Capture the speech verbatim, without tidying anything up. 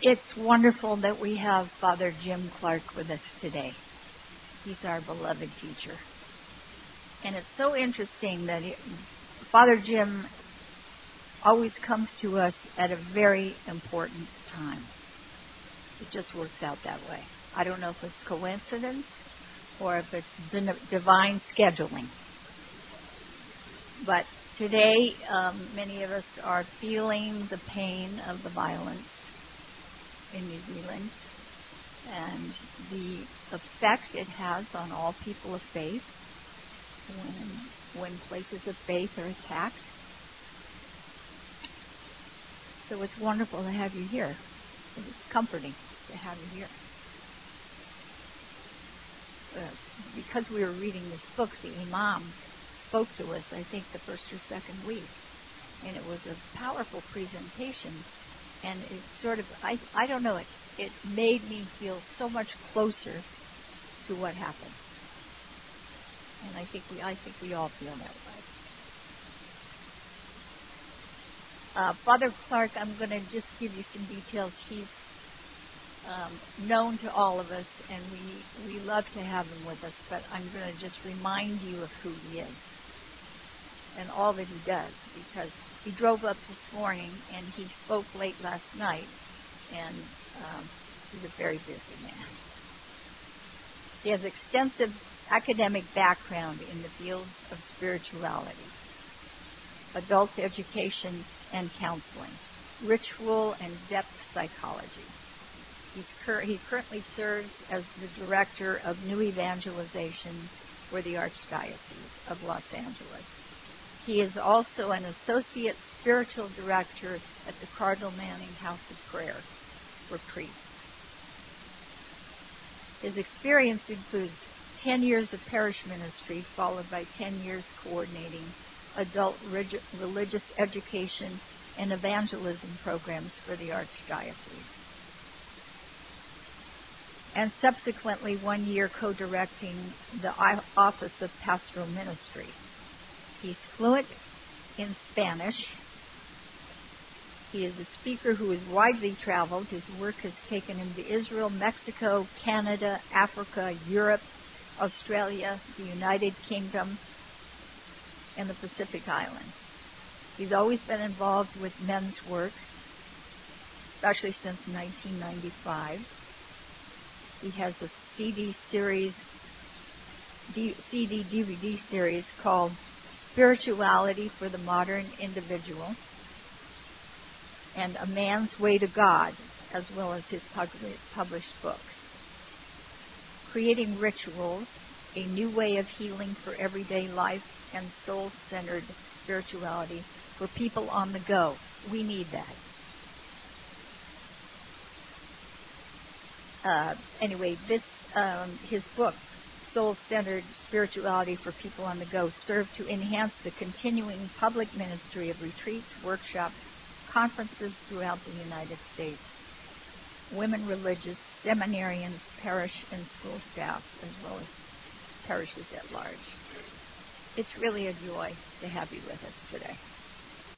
It's wonderful that we have Father Jim Clark with us today. He's our beloved teacher. And it's so interesting that he, Father Jim always comes to us at a very important time. It just works out that way. I don't know if it's coincidence or if it's divine scheduling. But today, um, many of us are feeling the pain of the violence in New Zealand and the effect it has on all people of faith when, when places of faith are attacked. So it's wonderful to have you here. It's comforting to have you here. Uh, because we were reading this book, the Imam spoke to us, I think, the first or second week. And it was a powerful presentation. And it sort of, I I don't know, it, it made me feel so much closer to what happened. And I think we I think we all feel that way. Uh, Father Clark, I'm going to just give you some details. He's um, known to all of us, and we, we love to have him with us, but I'm going to just remind you of who he is and all that he does, because he drove up this morning and he spoke late last night, and um, he's a very busy man. He has extensive academic background in the fields of spirituality, adult education and counseling, ritual and depth psychology. He's cur- he currently serves as the director of new evangelization for the Archdiocese of Los Angeles. He is also an associate spiritual director at the Cardinal Manning House of Prayer for priests. His experience includes ten years of parish ministry, followed by ten years coordinating adult reg- religious education and evangelism programs for the Archdiocese. And subsequently one year co-directing the Office of Pastoral Ministry. He's fluent in Spanish. He is a speaker who has widely traveled. His work has taken him to Israel, Mexico, Canada, Africa, Europe, Australia, the United Kingdom, and the Pacific Islands. He's always been involved with men's work, especially since nineteen ninety-five. He has a C D series, D, C D D V D series called Spirituality for the Modern Individual and A Man's Way to God, as well as his published books. Creating Rituals, a new way of healing for everyday life and soul-centered spirituality for people on the go. We need that. Uh, anyway, this um, his book, Soul-Centered Spirituality for People on the Go, served to enhance the continuing public ministry of retreats, workshops, conferences throughout the United States, women religious, seminarians, parish and school staffs, as well as parishes at large. It's really a joy to have you with us today.